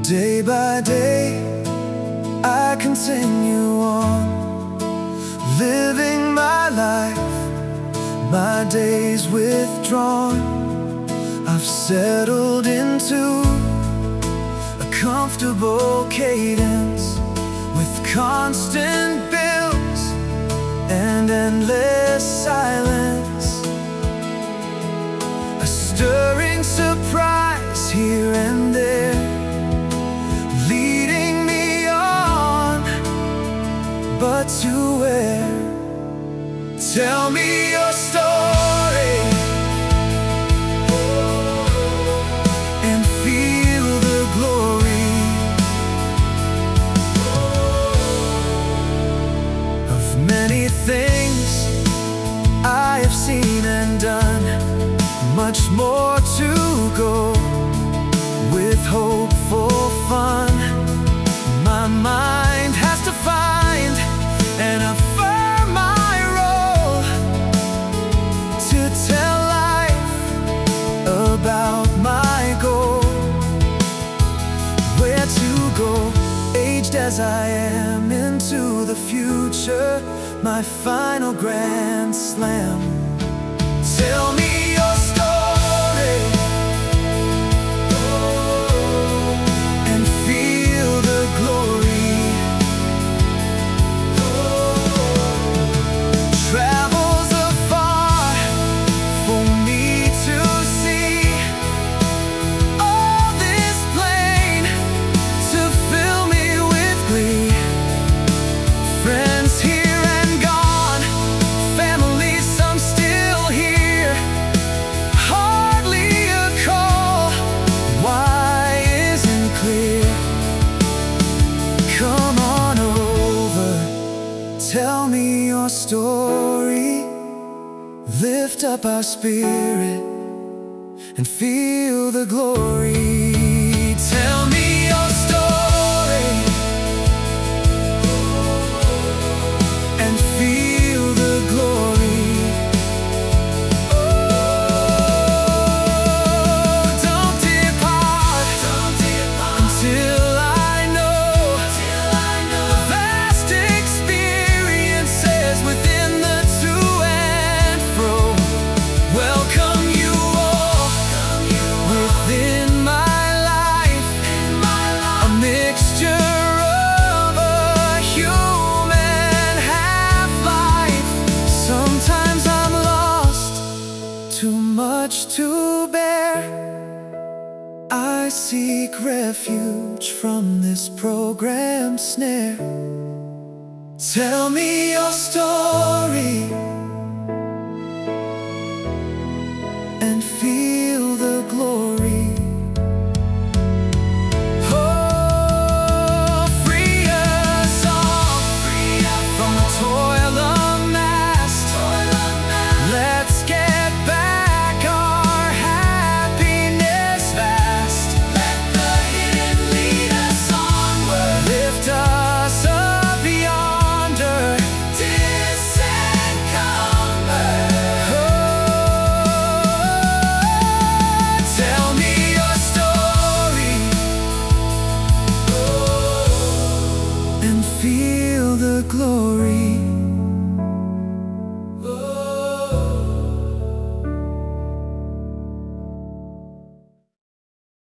Day by day, I continue on, living my life, my days withdrawn. I've settled into a comfortable cadence, with constant bills and endless silence. A stirring surprise here and there, leading me on, but to where? Tell me your story and feel the glory of many things I have seen and done, much more to go, with hope for fun. My mind has to find and affirm my role, to tell life about my goal. Where to go, aged as I am, into the future, my final grand slam. Tell me your story and feel the glory. Travels afar for me to see, all this plain to fill me with glee. Friends here and gone, family some still here. Hardly a call, why isn't clear? Come on over, tell me your story. Lift up our spirit and feel the glory. Tell me your story and feel the glory. Don't depart until I know the vast experiences within the to and fro. Welcome you all within my life, a mixture of a human half-life. Sometimes I'm lost, too much to bear. I seek refuge from this programmed snare. Tell me your story and feel the glory. Oh, free us all from the toil amassed. Let's get back our happiness fast. Let the hidden lead us onward, lift us up yonder, disencumber. Tell me your story and feel the glory.